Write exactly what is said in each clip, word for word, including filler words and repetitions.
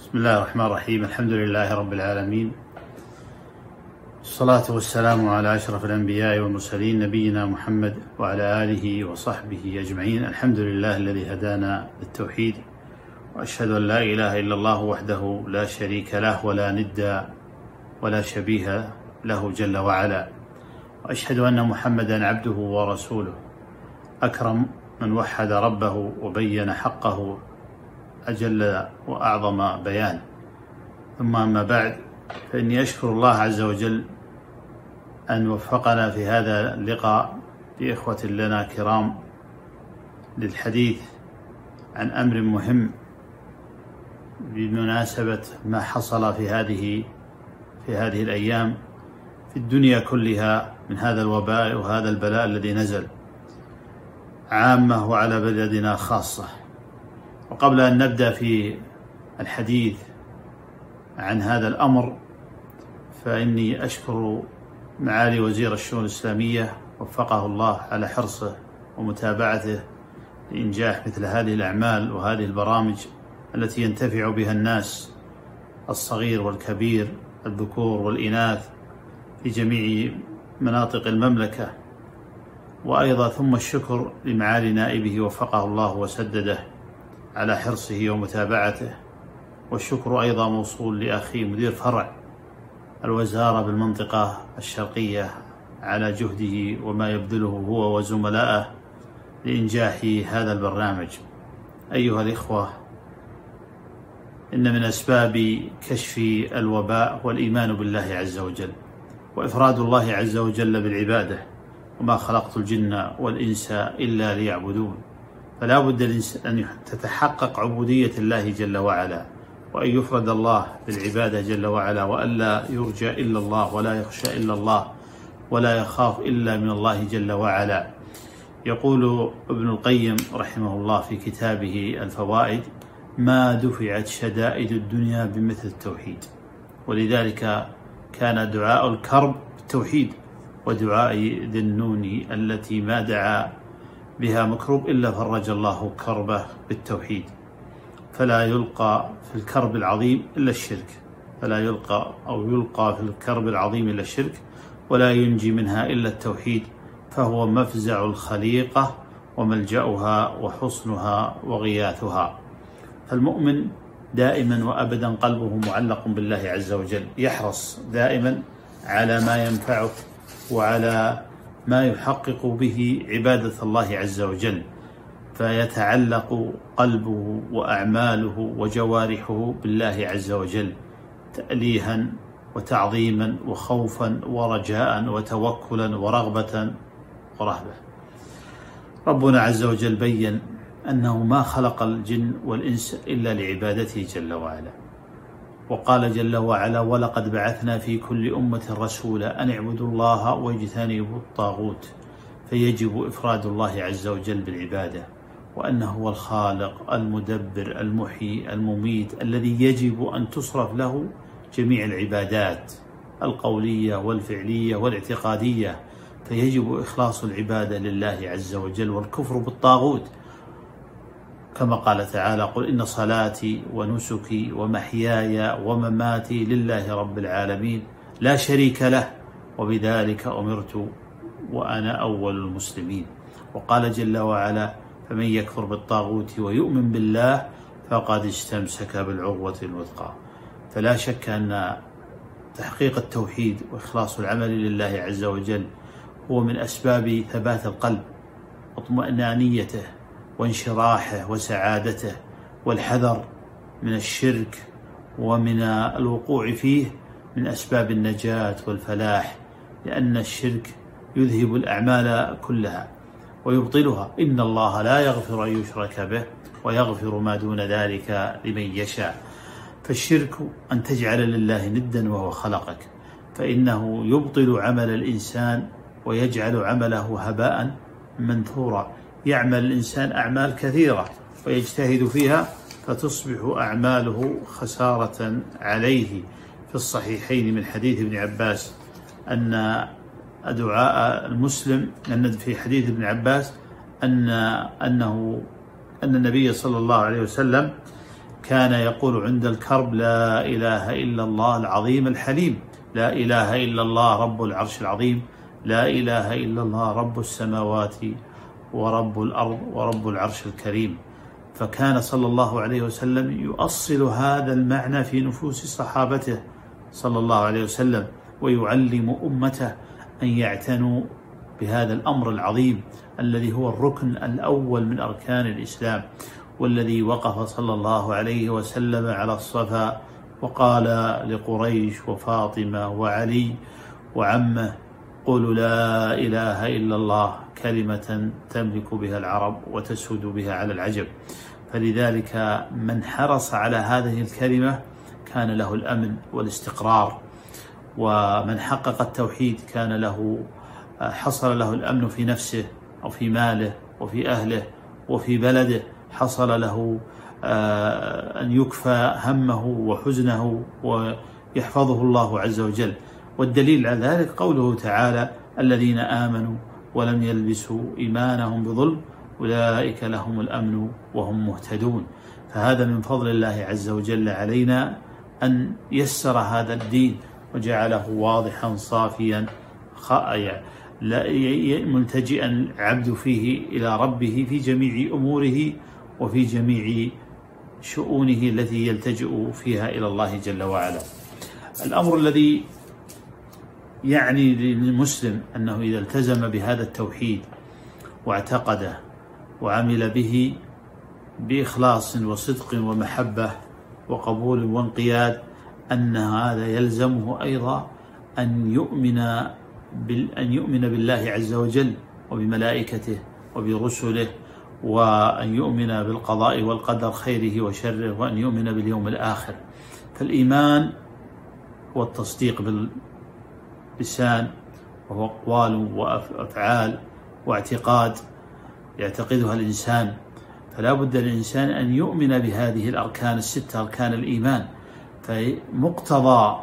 بسم الله الرحمن الرحيم. الحمد لله رب العالمين، الصلاة والسلام على أشرف الأنبياء والمرسلين نبينا محمد وعلى آله وصحبه أجمعين. الحمد لله الذي هدانا للتوحيد، وأشهد أن لا إله إلا الله وحده لا شريك له ولا ند ولا شبيه له جل وعلا، وأشهد أن محمدا عبده ورسوله أكرم من وحد ربه وبين حقه أجل وأعظم بيان. ثم أما بعد، فإني أشكر الله عز وجل أن وفقنا في هذا اللقاء بإخوة لنا كرام للحديث عن أمر مهم بمناسبة ما حصل في هذه في هذه الأيام في الدنيا كلها من هذا الوباء وهذا البلاء الذي نزل عامة وعلى بلدنا خاصة. وقبل أن نبدأ في الحديث عن هذا الأمر، فإني أشكر معالي وزير الشؤون الإسلامية وفقه الله على حرصه ومتابعته لإنجاح مثل هذه الأعمال وهذه البرامج التي ينتفع بها الناس الصغير والكبير، الذكور والإناث في جميع مناطق المملكة. وأيضا ثم الشكر لمعالي نائبه وفقه الله وسدده على حرصه ومتابعته، والشكر أيضا موصول لأخي مدير فرع الوزارة بالمنطقة الشرقية على جهده وما يبذله هو وزملائه لإنجاح هذا البرنامج. أيها الإخوة، إن من أسباب كشف الوباء والإيمان بالله عز وجل وإفراد الله عز وجل بالعبادة، وما خلقت الجن والإنس إلا ليعبدون. فلا بد أن تتحقق عبودية الله جل وعلا، وأن يفرد الله بالعبادة جل وعلا، وألا يرجى إلا الله ولا يخشى إلا الله ولا يخاف إلا من الله جل وعلا. يقول ابن القيم رحمه الله في كتابه الفوائد: ما دفعت شدائد الدنيا بمثل التوحيد. ولذلك كان دعاء الكرب بالتوحيد، ودعاء ذي النون التي ما دعا بها مكروب إلا فرج الله كربه بالتوحيد. فلا يلقى في الكرب العظيم إلا الشرك، فلا يلقى أو يلقى في الكرب العظيم إلا الشرك، ولا ينجي منها إلا التوحيد، فهو مفزع الخليقة وملجأها وحصنها وغياثها. فالمؤمن دائما وأبدا قلبه معلق بالله عز وجل، يحرص دائما على ما ينفعه وعلى ما يحقق به عبادة الله عز وجل، فيتعلق قلبه وأعماله وجوارحه بالله عز وجل تأليها وتعظيما وخوفا ورجاء وتوكلا ورغبة ورهبة. ربنا عز وجل بين أنه ما خلق الجن والإنس إلا لعبادته جل وعلا، وقال جل وعلا: ولقد بعثنا في كل أمة رسولا أن اعبدوا الله واجتنبوا الطاغوت. فيجب إفراد الله عز وجل بالعبادة، وأنه هو الخالق المدبر المحيي المميت الذي يجب أن تصرف له جميع العبادات القولية والفعلية والاعتقادية. فيجب إخلاص العبادة لله عز وجل والكفر بالطاغوت، كما قال تعالى: قل إن صلاتي ونسكي ومحياي ومماتي لله رب العالمين لا شريك له وبذلك أمرت وأنا أول المسلمين. وقال جل وعلا: فمن يكفر بالطاغوت ويؤمن بالله فقد استمسك بالعروة الوثقى. فلا شك أن تحقيق التوحيد وإخلاص العمل لله عز وجل هو من أسباب ثبات القلب واطمئنانيته وانشراحه وسعادته، والحذر من الشرك ومن الوقوع فيه من أسباب النجاة والفلاح، لأن الشرك يذهب الأعمال كلها ويبطلها. إن الله لا يغفر أن يشرك به ويغفر ما دون ذلك لمن يشاء. فالشرك أن تجعل لله ندا وهو خلقك، فإنه يبطل عمل الإنسان ويجعل عمله هباء منثورا. يعمل الإنسان أعمال كثيرة ويجتهد فيها، فتصبح أعماله خسارة عليه. في الصحيحين من حديث ابن عباس أن دعاء المسلم أن في حديث ابن عباس أن أنه أن النبي صلى الله عليه وسلم كان يقول عند الكرب: لا إله إلا الله العظيم الحليم، لا إله إلا الله رب العرش العظيم، لا إله إلا الله رب السماوات ورب الأرض ورب العرش الكريم. فكان صلى الله عليه وسلم يؤصل هذا المعنى في نفوس صحابته صلى الله عليه وسلم، ويعلم أمته أن يعتنوا بهذا الأمر العظيم الذي هو الركن الأول من أركان الإسلام، والذي وقف صلى الله عليه وسلم على الصفا وقال لقريش وفاطمة وعلي وعمه: قولوا لا إله إلا الله، كلمة تملك بها العرب وتسود بها على العجب. فلذلك من حرص على هذه الكلمة كان له الأمن والاستقرار، ومن حقق التوحيد كان له حصل له الأمن في نفسه أو في ماله وفي أهله وفي بلده، حصل له أن يكفى همه وحزنه ويحفظه الله عز وجل. والدليل على ذلك قوله تعالى: الذين آمنوا ولم يلبسوا إيمانهم بظلم أولئك لهم الأمن وهم مهتدون. فهذا من فضل الله عز وجل علينا أن يسر هذا الدين وجعله واضحا صافيا ملتجئا العبد فيه إلى ربه في جميع أموره وفي جميع شؤونه التي يلتجئ فيها إلى الله جل وعلا. الأمر الذي يعني للمسلم أنه إذا التزم بهذا التوحيد واعتقده وعمل به بإخلاص وصدق ومحبة وقبول وانقياد، أن هذا يلزمه أيضا أن يؤمن أن يؤمن بالله عز وجل وبملائكته وبرسله، وأن يؤمن بالقضاء والقدر خيره وشره، وأن يؤمن باليوم الآخر. فالإيمان هو التصديق باللسان، وهو أقوال وأفعال واعتقاد يعتقدها الإنسان. فلا بد للإنسان أن يؤمن بهذه الأركان الستة، أركان الإيمان. فمقتضى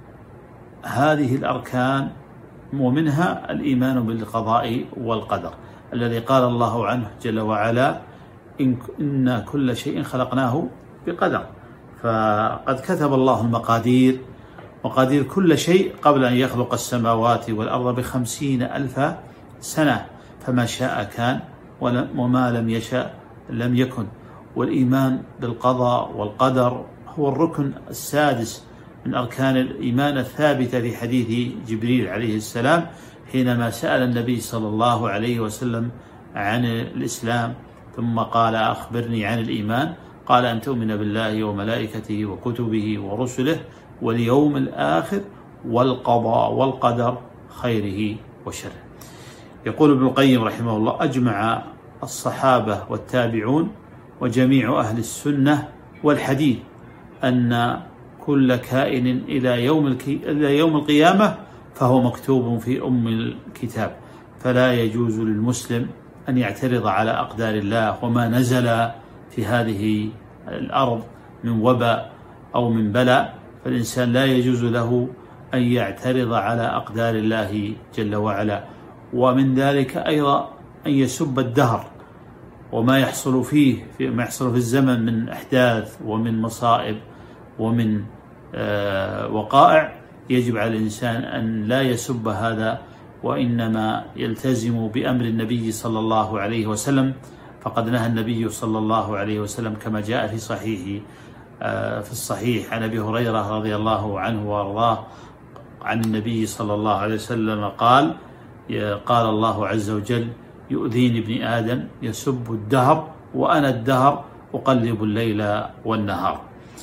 هذه الأركان ومنها الإيمان بالقضاء والقدر الذي قال الله عنه جل وعلا: إن, إن كل شيء خلقناه بقدر. فقد كتب الله المقادير، مقادير كل شيء، قبل أن يخلق السماوات والأرض بخمسين ألف سنة، فما شاء كان وما لم يشاء لم يكن. والإيمان بالقضاء والقدر هو الركن السادس من أركان الإيمان الثابتة في حديث جبريل عليه السلام حينما سأل النبي صلى الله عليه وسلم عن الإسلام، ثم قال: أخبرني عن الإيمان. قال: أن تؤمن بالله وملائكته وكتبه ورسله واليوم الآخر والقضاء والقدر خيره وشره. يقول ابن القيم رحمه الله: أجمع الصحابة والتابعون وجميع أهل السنة والحديث أن كل كائن إلى يوم الكي... إلى يوم القيامة فهو مكتوب في أم الكتاب، فلا يجوز للمسلم أن يعترض على أقدار الله وما نزل في هذه الأرض من وباء أو من بلاء. فالإنسان لا يجوز له أن يعترض على أقدار الله جل وعلا. ومن ذلك أيضا أن يسب الدهر وما يحصل فيه في ما يحصل في الزمن من أحداث ومن مصائب ومن آه وقائع. يجب على الإنسان أن لا يسب هذا، وإنما يلتزم بأمر النبي صلى الله عليه وسلم. فقد نهى النبي صلى الله عليه وسلم كما جاء في صحيح آه في الصحيح عن أبي هريرة رضي الله عنه وارضاه عن النبي صلى الله عليه وسلم قال: قال الله عز وجل: يؤذيني ابن آدم يسب الدهر وأنا الدهر أقلب الليل والنهار.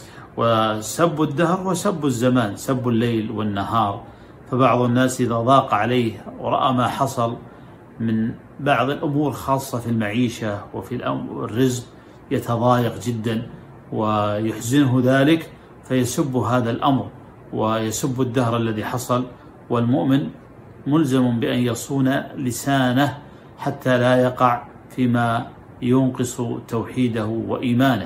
وسب الدهر وسب الزمان، سب الليل والنهار. فبعض الناس إذا ضاق عليه ورأى ما حصل من بعض الأمور خاصة في المعيشة وفي الرزق يتضايق جدا ويحزنه ذلك، فيسب هذا الأمر ويسب الدهر الذي حصل. والمؤمن ملزم بأن يصون لسانه حتى لا يقع فيما ينقص توحيده وإيمانه.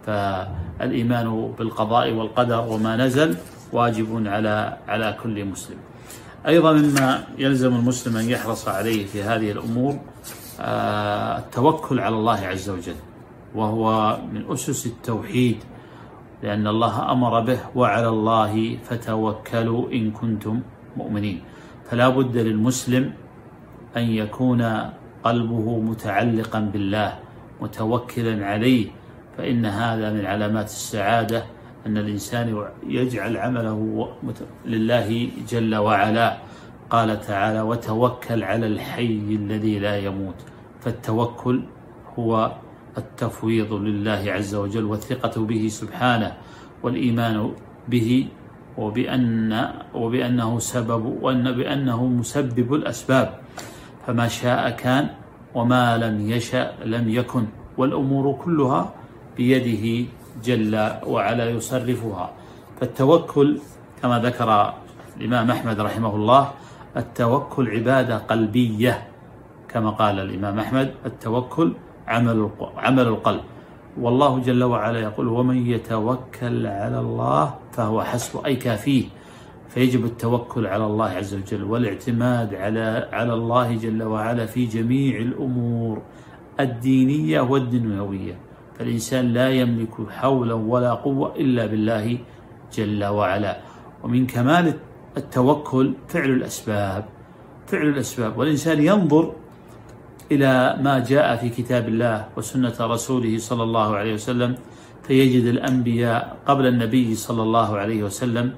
فالإيمان بالقضاء والقدر وما نزل واجب على على كل مسلم. أيضا مما يلزم المسلم أن يحرص عليه في هذه الأمور التوكل على الله عز وجل، وهو من أسس التوحيد. لأن الله أمر به: وعلى الله فتوكلوا إن كنتم مؤمنين. فلا بد للمسلم أن يكون قلبه متعلقا بالله متوكلا عليه، فإن هذا من علامات السعادة، أن الإنسان يجعل عمله لله جل وعلا. قال تعالى: وتوكل على الحي الذي لا يموت. فالتوكل هو التفويض لله عز وجل والثقة به سبحانه، والإيمان به وبأن وبأنه سبب وأن بأنه مسبب الأسباب، فما شاء كان وما لم يشأ لم يكن، والأمور كلها بيده جل وعلا يصرفها. فالتوكل كما ذكر الإمام أحمد رحمه الله: التوكل عبادة قلبية، كما قال الإمام أحمد: التوكل عمل عمل القلب. والله جل وعلا يقول: ومن يتوكل على الله فهو حسبه، أي كافيه. فيجب التوكل على الله عز وجل والاعتماد على على الله جل وعلا في جميع الأمور الدينية والدنيوية. فالإنسان لا يملك حولا ولا قوة إلا بالله جل وعلا. ومن كمال التوكل فعل الأسباب فعل الأسباب والإنسان ينظر إلى ما جاء في كتاب الله وسنة رسوله صلى الله عليه وسلم، فيجد الأنبياء قبل النبي صلى الله عليه وسلم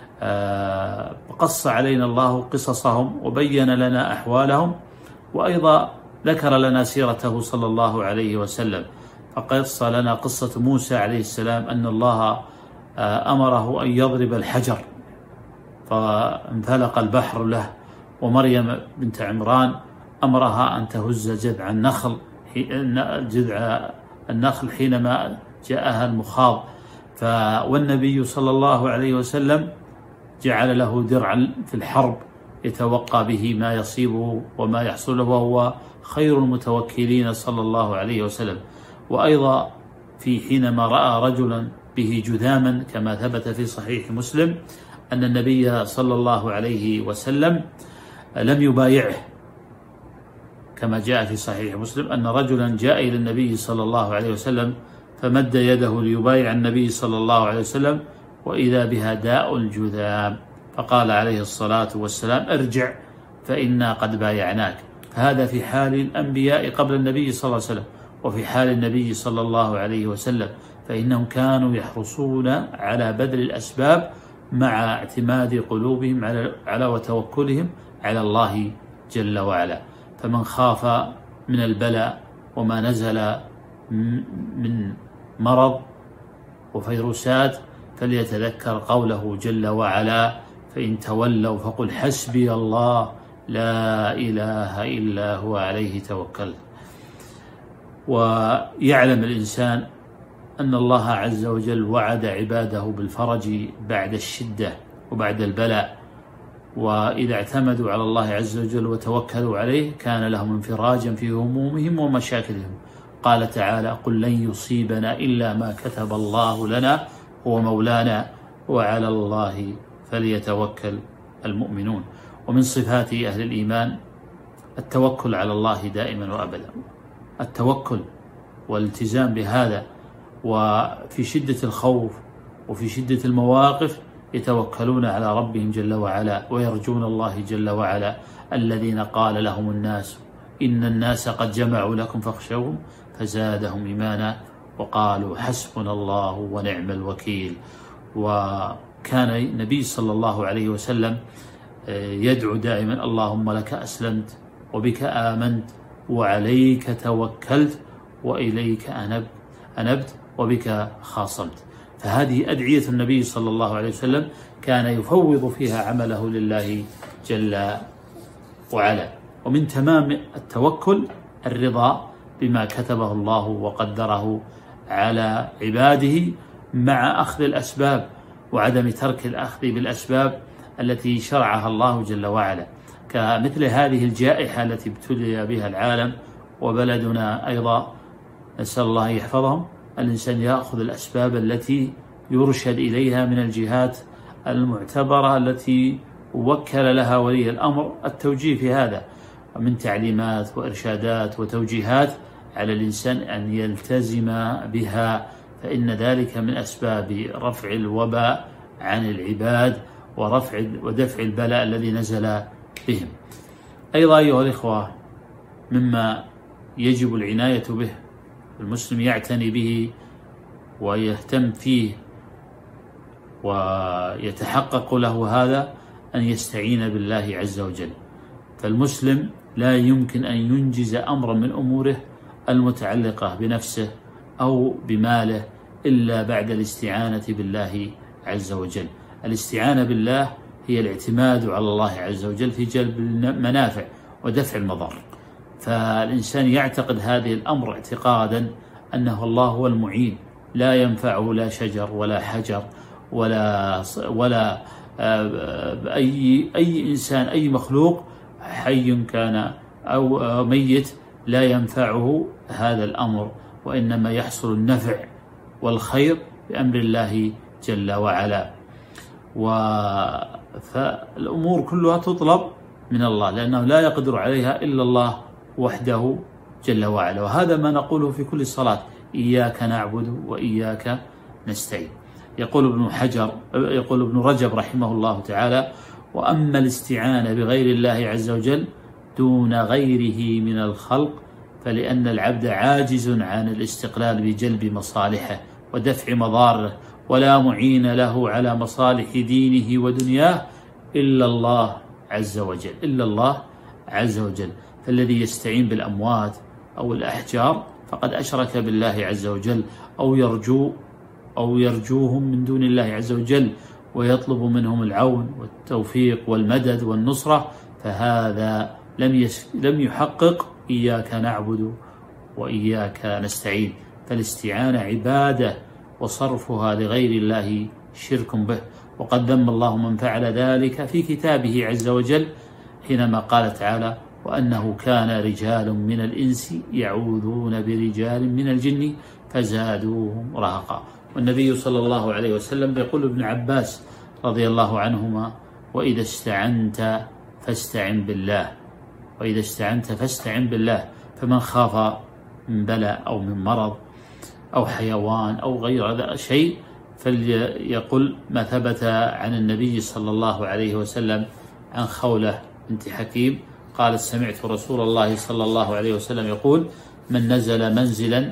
قص علينا الله قصصهم وبين لنا أحوالهم، وأيضا ذكر لنا سيرته صلى الله عليه وسلم. فقص لنا قصة موسى عليه السلام أن الله أمره أن يضرب الحجر فانفلق البحر له، ومريم بنت عمران أمرها أن تهز جذع النخل جذع النخل حينما جاءها المخاض. والنبي صلى الله عليه وسلم جعل له درعا في الحرب يتوقى به ما يصيبه وما يحصل له، وهو خير المتوكلين صلى الله عليه وسلم. وأيضا في حينما رأى رجلا به جذاما كما ثبت في صحيح مسلم أن النبي صلى الله عليه وسلم لم يبايعه، كما جاء في صحيح مسلم أن رجلا جاء إلى النبي صلى الله عليه وسلم فمد يده ليبايع النبي صلى الله عليه وسلم، وإذا بها داء الجذام، فقال عليه الصلاة والسلام: ارجع فإنا قد بايعناك. فهذا في حال الأنبياء قبل النبي صلى الله عليه وسلم، وفي حال النبي صلى الله عليه وسلم، فإنهم كانوا يحرصون على بذل الأسباب مع اعتماد قلوبهم على على وتوكلهم على الله جل وعلا. فمن خاف من البلاء وما نزل من مرض وفيروسات فليتذكر قوله جل وعلا: فإن تولوا فقل حسبي الله لا إله إلا هو عليه توكلت. ويعلم الإنسان أن الله عز وجل وعد عباده بالفرج بعد الشدة وبعد البلاء، وإذا اعتمدوا على الله عز وجل وتوكلوا عليه كان لهم انفراجا في همومهم ومشاكلهم. قال تعالى: قل لن يصيبنا إلا ما كتب الله لنا هو مولانا وعلى الله فليتوكل المؤمنون. ومن صفات أهل الإيمان التوكل على الله دائما وأبدا، التوكل والالتزام بهذا، وفي شدة الخوف وفي شدة المواقف يتوكلون على ربهم جل وعلا ويرجون الله جل وعلا، الذين قال لهم الناس إن الناس قد جمعوا لكم فاخشوهم فزادهم إيمانا وقالوا حسبنا الله ونعم الوكيل. وكان النبي صلى الله عليه وسلم يدعو دائما: اللهم لك أسلمت وبك آمنت وعليك توكلت وإليك أنبت, أنبت وبك خاصمت. فهذه أدعية النبي صلى الله عليه وسلم كان يفوض فيها عمله لله جل وعلا. ومن تمام التوكل الرضا بما كتبه الله وقدره على عباده مع أخذ الأسباب وعدم ترك الأخذ بالأسباب التي شرعها الله جل وعلا، كمثل هذه الجائحة التي ابتلي بها العالم وبلدنا أيضا، نسأل الله يحفظهم. الإنسان يأخذ الأسباب التي يرشد إليها من الجهات المعتبرة التي وكل لها ولي الأمر التوجيه في هذا، من تعليمات وإرشادات وتوجيهات على الإنسان أن يلتزم بها فإن ذلك من أسباب رفع الوباء عن العباد ورفع ودفع البلاء الذي نزل بهم. أيضا أيها الإخوة، مما يجب العناية به، المسلم يعتني به ويهتم فيه ويتحقق له هذا، أن يستعين بالله عز وجل. فالمسلم لا يمكن أن ينجز أمرا من أموره المتعلقة بنفسه أو بماله إلا بعد الاستعانة بالله عز وجل. الاستعانة بالله هي الاعتماد على الله عز وجل في جلب المنافع ودفع المضار. فالإنسان يعتقد هذه الأمر اعتقادا أنه الله هو المعين، لا ينفعه لا شجر ولا حجر ولا ولا أي أي إنسان، أي مخلوق حي كان أو ميت، لا ينفعه هذا الأمر، وإنما يحصل النفع والخير بأمر الله جل وعلا. فالأمور كلها تطلب من الله، لأنه لا يقدر عليها إلا الله وحده جل وعلا. وهذا ما نقوله في كل صلاة: إياك نعبد وإياك نستعين. يقول ابن حجر يقول ابن رجب رحمه الله تعالى: وأما الاستعانة بغير الله عز وجل دون غيره من الخلق فلأن العبد عاجز عن الاستقلال بجلب مصالحه ودفع مضاره، ولا معين له على مصالح دينه ودنياه إلا الله عز وجل إلا الله عز وجل. فالذي يستعين بالأموات أو الأحجار فقد أشرك بالله عز وجل، أو يرجو أو يرجوهم من دون الله عز وجل ويطلب منهم العون والتوفيق والمدد والنصرة، فهذا لم لم يحقق إياك نعبد وإياك نستعين. فالاستعانة عبادة، وصرفها لغير الله شرك به. وقد ذم الله من فعل ذلك في كتابه عز وجل حينما قال تعالى: وأنه كان رجال من الإنس يعوذون برجال من الجن فزادوهم رهقا. والنبي صلى الله عليه وسلم يقول ابن عباس رضي الله عنهما: وإذا استعنت فاستعن بالله وإذا استعنت فاستعن بالله فمن خاف من بلاء أو من مرض أو حيوان أو غير شيء فليقل ما ثبت عن النبي صلى الله عليه وسلم عن خولة بنت حكيم قالت: سمعت رسول الله صلى الله عليه وسلم يقول: من نزل منزلا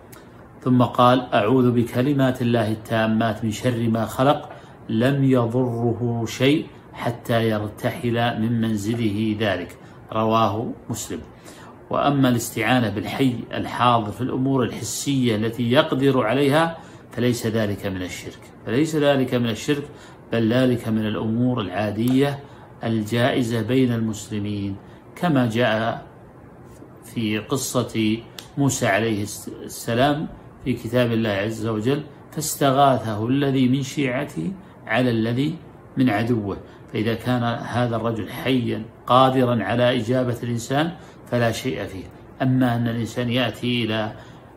ثم قال: أعوذ بكلمات الله التامات من شر ما خلق لم يضره شيء حتى يرتحل من منزله ذلك. رواه مسلم. وأما الاستعانة بالحي الحاضر في الأمور الحسية التي يقدر عليها فليس ذلك من الشرك فليس ذلك من الشرك بل ذلك من الأمور العادية الجائزة بين المسلمين، كما جاء في قصة موسى عليه السلام في كتاب الله عز وجل: فاستغاثه الذي من شيعته على الذي من عدوه. فإذا كان هذا الرجل حيا قادرا على إجابة الإنسان فلا شيء فيه. أما أن الإنسان يأتي إلى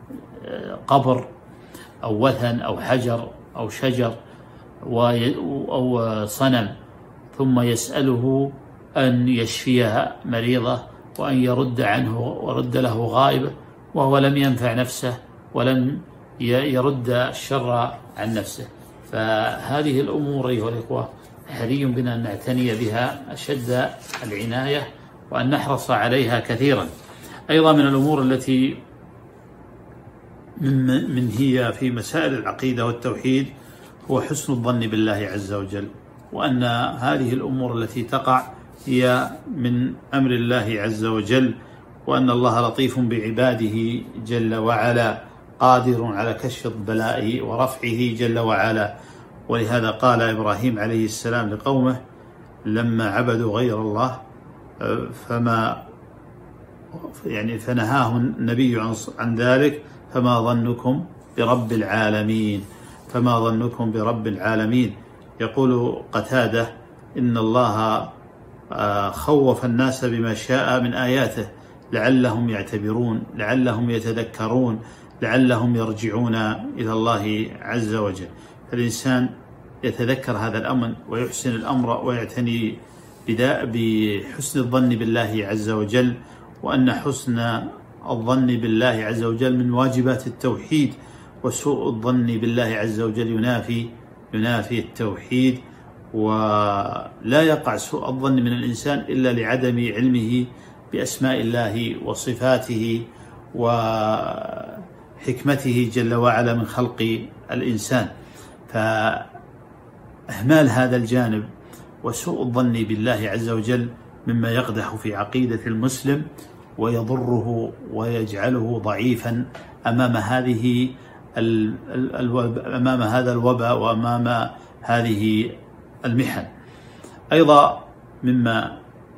قبر أو وثن أو حجر أو شجر أو صنم ثم يسأله أن يشفيها مريضة وأن يرد عنه ورد له غائبة، وهو لم ينفع نفسه ولم يرد الشر عن نفسه، فهذه الأمور أيها الإخوة حري بنا أن نعتني بها أشد العناية وأن نحرص عليها كثيرا. أيضا من الأمور التي من, من هي في مسائل العقيدة والتوحيد هو حسن الظن بالله عز وجل، وأن هذه الأمور التي تقع هي من أمر الله عز وجل، وأن الله لطيف بعباده جل وعلا قادر على كشف البلاء ورفعه جل وعلا. ولهذا قال إبراهيم عليه السلام لقومه لما عبدوا غير الله فما يعني فنهاه النبي عن ذلك: فما ظنكم برب العالمين فما ظنكم برب العالمين. يقول قتادة: إن الله خوف الناس بما شاء من آياته لعلهم يعتبرون لعلهم يتذكرون لعلهم يرجعون إلى الله عز وجل. فالإنسان يتذكر هذا الأمر ويحسن الأمر ويعتني بحسن الظن بالله عز وجل، وأن حسن الظن بالله عز وجل من واجبات التوحيد وسوء الظن بالله عز وجل ينافي ينافي التوحيد، ولا يقع سوء الظن من الإنسان إلا لعدم علمه بأسماء الله وصفاته وحكمته جل وعلا من خلق الإنسان. فإهمال هذا الجانب وسوء الظن بالله عز وجل مما يقدح في عقيدة المسلم ويضره ويجعله ضعيفا أمام هذه أمام هذا الوباء وأمام هذه المحن. أيضا مما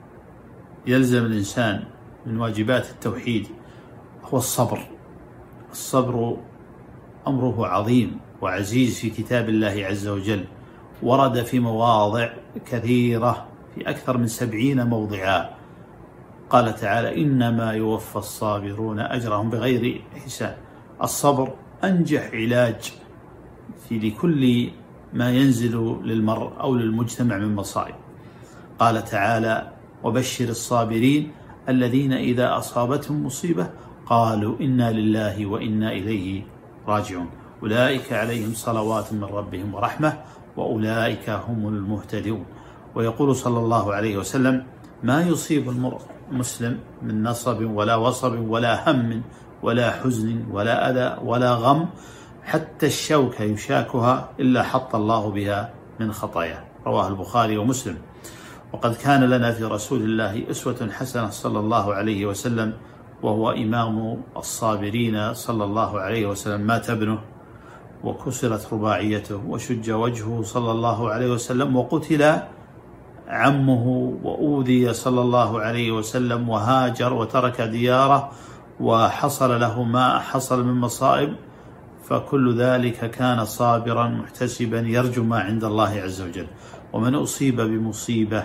يلزم الإنسان من واجبات التوحيد هو الصبر. الصبر أمره عظيم وعزيز في كتاب الله عز وجل، ورد في مواضع كثيرة في أكثر من سبعين موضعا. قال تعالى: إنما يوفى الصابرون أجرهم بغير حساب. الصبر أنجح علاج في لكل ما ينزل للمرء أو للمجتمع من مصائب. قال تعالى: وبشر الصابرين الذين إذا أصابتهم مصيبة قالوا إنا لله وإنا إليه راجعون أولئك عليهم صلوات من ربهم ورحمة وأولئك هم المهتدون. ويقول صلى الله عليه وسلم: ما يصيب المرء مسلم من نصب ولا وصب ولا هم ولا حزن ولا أذى ولا غم حتى الشوكة يشاكها إلا حط الله بها من خطاياه. رواه البخاري ومسلم. وقد كان لنا في رسول الله أسوة حسنة صلى الله عليه وسلم، وهو إمام الصابرين صلى الله عليه وسلم. مات ابنه وكسرت رباعيته وشج وجهه صلى الله عليه وسلم، وقتل عمه وأوذي صلى الله عليه وسلم، وهاجر وترك دياره وحصل له ما حصل من مصائب، فكل ذلك كان صابرا محتسبا يرجو ما عند الله عز وجل. ومن أصيب بمصيبة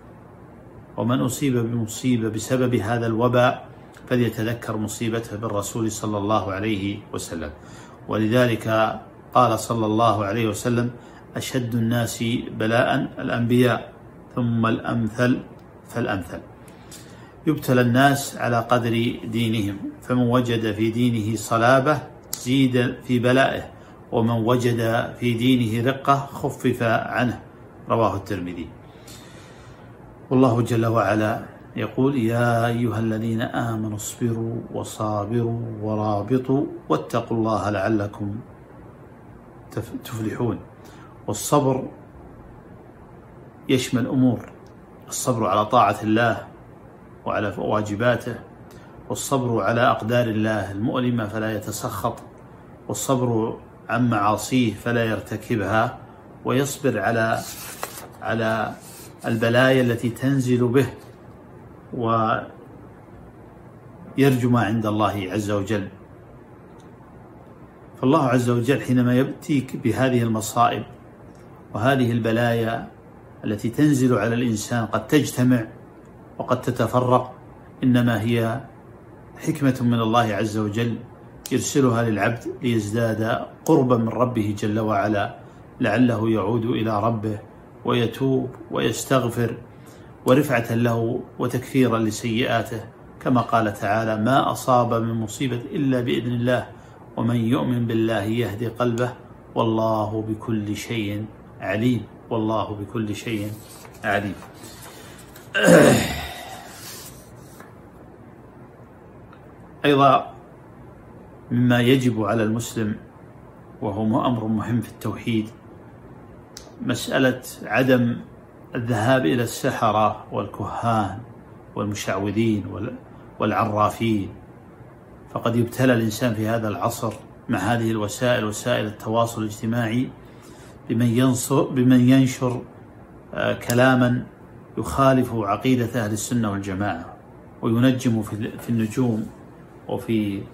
ومن أصيب بمصيبة بسبب هذا الوباء فليتذكر مصيبته بالرسول صلى الله عليه وسلم. ولذلك قال صلى الله عليه وسلم: أشد الناس بلاء الأنبياء ثم الأمثل فالأمثل. يبتلى الناس على قدر دينهم، فمن وجد في دينه صلابة زيد في بلائه، ومن وجد في دينه رقة خفف عنه. رواه الترمذي. والله جل وعلا يقول: يا أيها الذين آمنوا اصبروا وصابروا ورابطوا واتقوا الله لعلكم تفلحون. والصبر يشمل أمور: الصبر على طاعة الله وعلى واجباته، والصبر على أقدار الله المؤلمة فلا يتسخط، والصبر عن معاصيه فلا يرتكبها، ويصبر على على البلايا التي تنزل به، ويرجو ما عند الله عز وجل. فالله عز وجل حينما يأتيك بهذه المصائب وهذه البلايا التي تنزل على الإنسان قد تجتمع وقد تتفرق، إنما هي حكمة من الله عز وجل يرسلها للعبد ليزداد قربا من ربه جل وعلا، لعله يعود إلى ربه ويتوب ويستغفر، ورفعة له وتكفيرا لسيئاته، كما قال تعالى: ما أصاب من مصيبة إلا بإذن الله ومن يؤمن بالله يهدي قلبه والله بكل شيء عليم. والله بكل شيء عليم. أيضا مما يجب على المسلم وهو أمر مهم في التوحيد مسألة عدم الذهاب إلى السحرة والكهان والمشعوذين والعرافين. فقد يبتلى الإنسان في هذا العصر مع هذه الوسائل، وسائل التواصل الاجتماعي، بمن ينشر, بمن ينشر كلاما يخالف عقيدة أهل السنة والجماعة، وينجم في النجوم وفي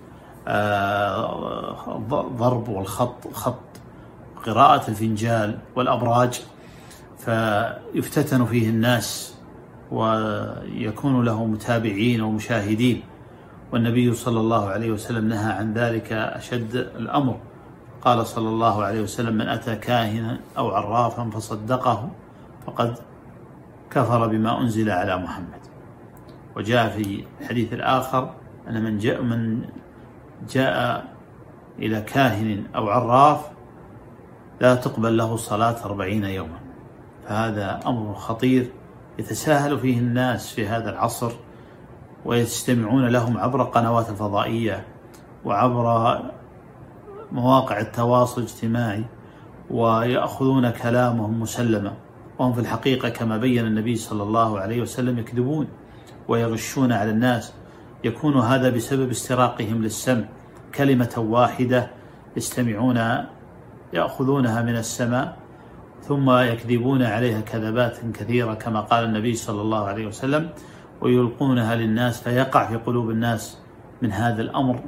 ضرب والخط خط قراءة الفنجال والأبراج، فيفتتن فيه الناس ويكون له متابعين ومشاهدين. والنبي صلى الله عليه وسلم نهى عن ذلك أشد الأمر. قال صلى الله عليه وسلم: من أتى كاهنا أو عرافا فصدقه فقد كفر بما أنزل على محمد. وجاء في الحديث الآخر أن من جاء من جاء إلى كاهن أو عراف لا تقبل له صلاة أربعين يوما. فهذا أمر خطير يتساهل فيه الناس في هذا العصر، ويستمعون لهم عبر القنوات الفضائية وعبر مواقع التواصل الاجتماعي، ويأخذون كلامهم مسلما، وهم في الحقيقة كما بين النبي صلى الله عليه وسلم يكذبون ويغشون على الناس. يكون هذا بسبب استراقهم للسمع، كلمة واحدة يستمعون يأخذونها من السماء ثم يكذبون عليها كذبات كثيرة كما قال النبي صلى الله عليه وسلم، ويلقونها للناس فيقع في قلوب الناس من هذا الأمر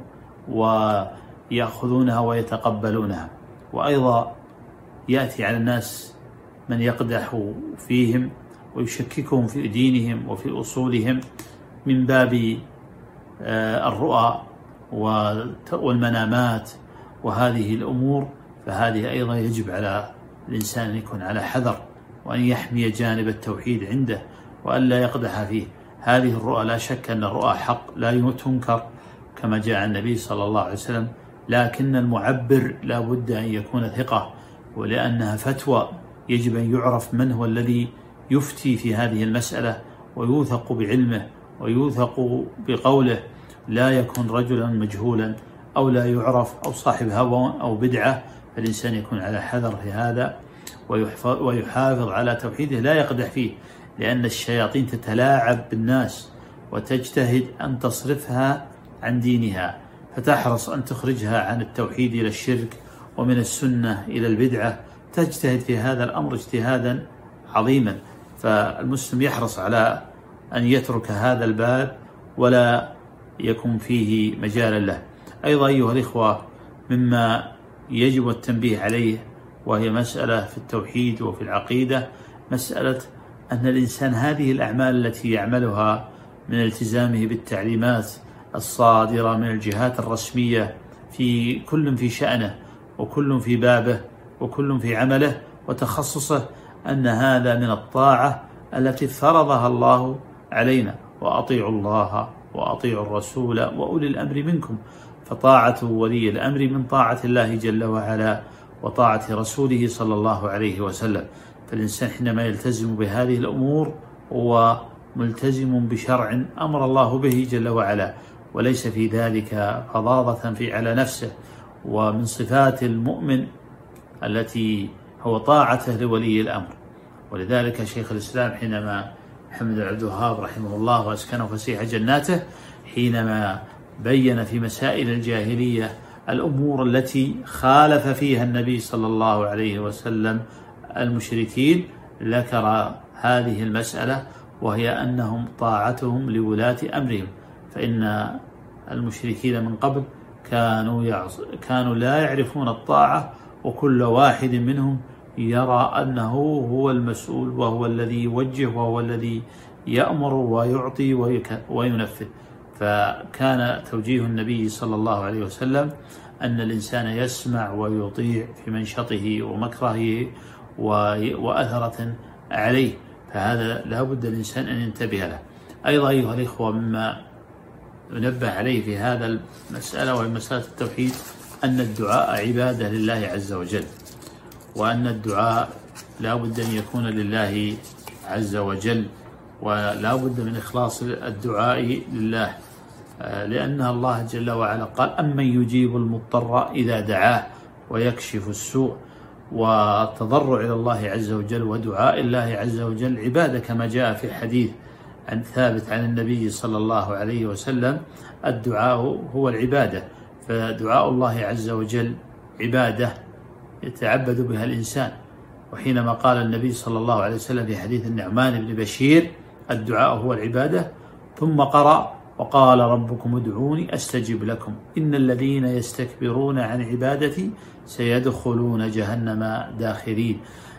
ويأخذونها ويتقبلونها. وأيضا يأتي على الناس من يقدح فيهم ويشككهم في دينهم وفي أصولهم من باب الرؤى والمنامات وهذه الأمور، فهذه أيضا يجب على الإنسان أن يكون على حذر، وأن يحمي جانب التوحيد عنده وألا يقدح فيه. هذه الرؤى لا شك أن الرؤى حق لا تنكر كما جاء النبي صلى الله عليه وسلم، لكن المعبر لا بد أن يكون ثقة، ولأنها فتوى يجب أن يعرف من هو الذي يفتي في هذه المسألة ويوثق بعلمه ويوثق بقوله، لا يكون رجلا مجهولا أو لا يعرف أو صاحب هوى أو بدعة. فالإنسان يكون على حذر في هذا ويحافظ على توحيده لا يقدح فيه، لأن الشياطين تتلاعب بالناس وتجتهد أن تصرفها عن دينها، فتحرص أن تخرجها عن التوحيد إلى الشرك ومن السنة إلى البدعة، تجتهد في هذا الأمر اجتهادا عظيما. فالمسلم يحرص على أن يترك هذا الباب ولا يكون فيه مجالا له. أيضا أيها الإخوة، مما يجب التنبيه عليه وهي مسألة في التوحيد وفي العقيدة، مسألة أن الإنسان هذه الأعمال التي يعملها من التزامه بالتعليمات الصادرة من الجهات الرسمية في كل في شأنه وكل في بابه وكل في عمله وتخصصه، أن هذا من الطاعة التي فرضها الله علينا، وأطيعوا الله وأطيعوا الرسول وأولي الأمر منكم. فطاعة ولي الأمر من طاعة الله جل وعلا وطاعة رسوله صلى الله عليه وسلم. فالإنسان حينما يلتزم بهذه الأمور هو ملتزم بشرع أمر الله به جل وعلا، وليس في ذلك فظاظة في على نفسه. ومن صفات المؤمن التي هو طاعته لولي الأمر. ولذلك شيخ الإسلام حينما محمد بن عبد الوهاب رحمه الله وأسكنه فسيح جناته، حينما بين في مسائل الجاهلية الأمور التي خالف فيها النبي صلى الله عليه وسلم المشركين، ذكر هذه المسألة، وهي أنهم طاعتهم لولاة أمرهم. فإن المشركين من قبل كانوا يعص... كانوا لا يعرفون الطاعة، وكل واحد منهم يرى أنه هو المسؤول وهو الذي يوجه وهو الذي يأمر ويعطي ويك... وينفذ. فكان توجيه النبي صلى الله عليه وسلم أن الإنسان يسمع ويطيع في منشطه ومكرهه وأثرة عليه، فهذا لا بد الإنسان أن ينتبه له. أيضا أيها الإخوة، مما ينبه عليه في هذا المسألة وهي مسألة التوحيد، أن الدعاء عبادة لله عز وجل، وأن الدعاء لا بد أن يكون لله عز وجل، ولا بد من إخلاص الدعاء لله، لأن الله جل وعلا قال: أمن يجيب المضطر إذا دعاه ويكشف السوء. والتضرع إلى الله عز وجل ودعاء الله عز وجل عبادة، كما جاء في حديث عن ثابت عن النبي صلى الله عليه وسلم: الدعاء هو العبادة. فدعاء الله عز وجل عبادة يتعبد بها الإنسان. وحينما قال النبي صلى الله عليه وسلم في حديث النعمان بن بشير: الدعاء هو العبادة، ثم قرأ: وقال ربكم ادعوني أستجب لكم إن الذين يستكبرون عن عبادتي سيدخلون جهنم داخرين.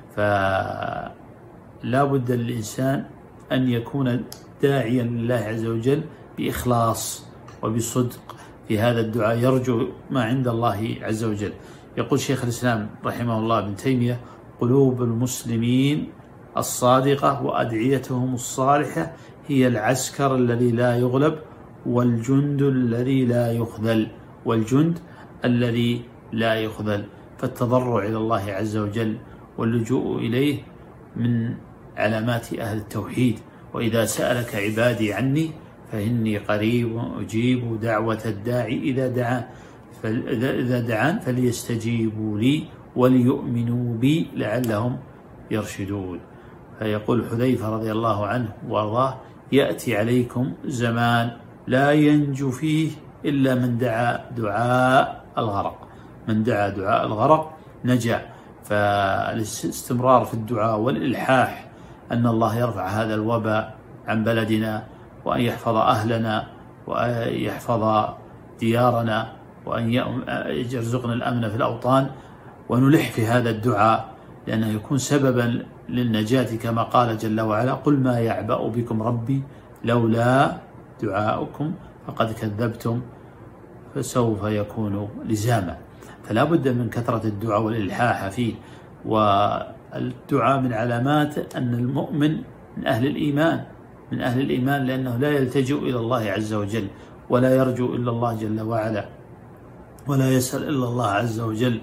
فلا بد للإنسان أن يكون داعيا لله عز وجل بإخلاص وبصدق في هذا الدعاء، يرجو ما عند الله عز وجل. يقول شيخ الإسلام رحمه الله ابن تيمية: قلوب المسلمين الصادقة وأدعيتهم الصالحة هي العسكر الذي لا يغلب والجند الذي لا يخذل. والجند الذي لا يخذل. فالتضرع إلى الله عز وجل واللجوء إليه من علامات أهل التوحيد. وإذا سألك عبادي عني فإني قريب أجيب دعوة الداعي إذا دعان إذا دعان فليستجيبوا لي وليؤمنوا بي لعلهم يرشدون. فيقول حذيفة رضي الله عنه وارضاه: يأتي عليكم زمان لا ينجو فيه إلا من دعا دعاء الغرق. من دعا دعاء الغرق نجا. فالاستمرار في الدعاء والإلحاح أن الله يرفع هذا الوباء عن بلدنا، وأن يحفظ أهلنا، وأن يحفظ ديارنا، وأن يرزقنا الأمن في الأوطان، ونلح في هذا الدعاء لأنه يكون سببا للنجاة كما قال جل وعلا: قل ما يعبأ بكم ربي لولا دعاؤكم فقد كذبتم فسوف يكون لزاما. فلا بد من كثرة الدعاء والإلحاح فيه. والدعاء من علامات أن المؤمن من أهل الإيمان من أهل الإيمان لأنه لا يلتجئ إلى الله عز وجل، ولا يرجو إلا الله جل وعلا، ولا يسأل إلا الله عز وجل.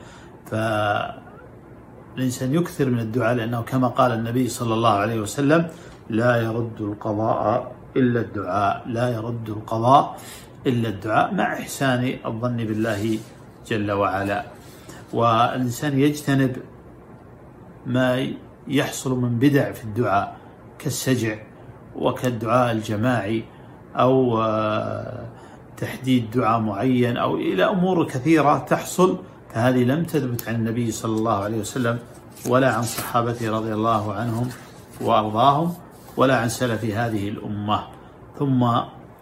فالإنسان يكثر من الدعاء، لأنه كما قال النبي صلى الله عليه وسلم: لا يرد القضاء إلا الدعاء لا يرد القضاء إلا الدعاء، مع إحسان الظن بالله جل وعلا. والإنسان يجتنب ما يحصل من بدع في الدعاء كالسجع وكالدعاء الجماعي أو تحديد دعاء معين أو إلى أمور كثيرة تحصل، فهذه لم تثبت عن النبي صلى الله عليه وسلم ولا عن صحابته رضي الله عنهم وأرضاهم ولا عن سلف هذه الأمة. ثم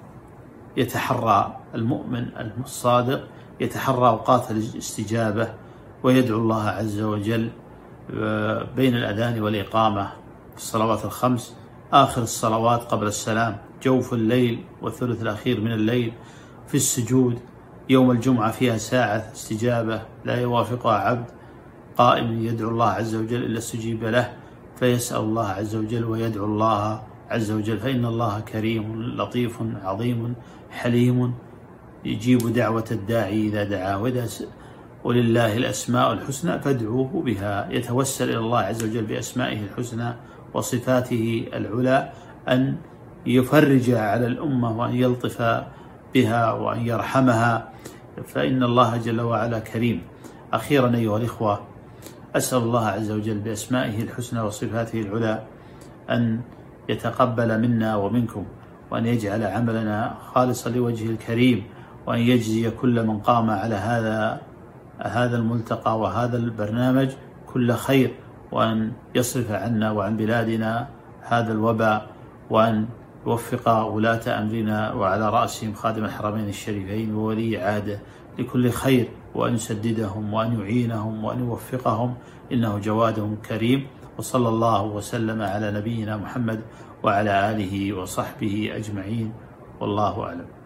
يتحرى المؤمن الصادق يتحرى أوقات الاستجابة ويدعو الله عز وجل بين الأذان والإقامة في الصلوات الخمس، آخر الصلوات قبل السلام، جوف الليل والثلث الأخير من الليل، في السجود، يوم الجمعة فيها ساعة استجابة لا يوافقها عبد قائم يدعو الله عز وجل إلا استجيب له، فيسأل الله عز وجل ويدعو الله عز وجل، فإن الله كريم لطيف عظيم حليم يجيب دعوة الداعي إذا دعاه، وإذا ولله الأسماء الحسنى فادعوه بها. يتوسل إلى الله عز وجل بأسمائه الحسنى وصفاته العلى أن يفرج على الأمة وأن يلطف بها وأن يرحمها، فإن الله جل وعلا كريم. أخيرا أيها الإخوة، أسأل الله عز وجل بأسمائه الحسنى وصفاته العلى أن يتقبل منا ومنكم، وأن يجعل عملنا خالصا لوجهه الكريم، وأن يجزي كل من قام على هذا هذا الملتقى وهذا البرنامج كل خير، وأن يصرف عنا وعن بلادنا هذا الوباء، وأن يوفق ولاة أمرنا وعلى رأسهم خادم الحرمين الشريفين وولي عهده لكل خير، وأن يسددهم وأن يعينهم وأن يوفقهم، إنه جواد كريم. وصلى الله وسلم على نبينا محمد وعلى آله وصحبه أجمعين، والله أعلم.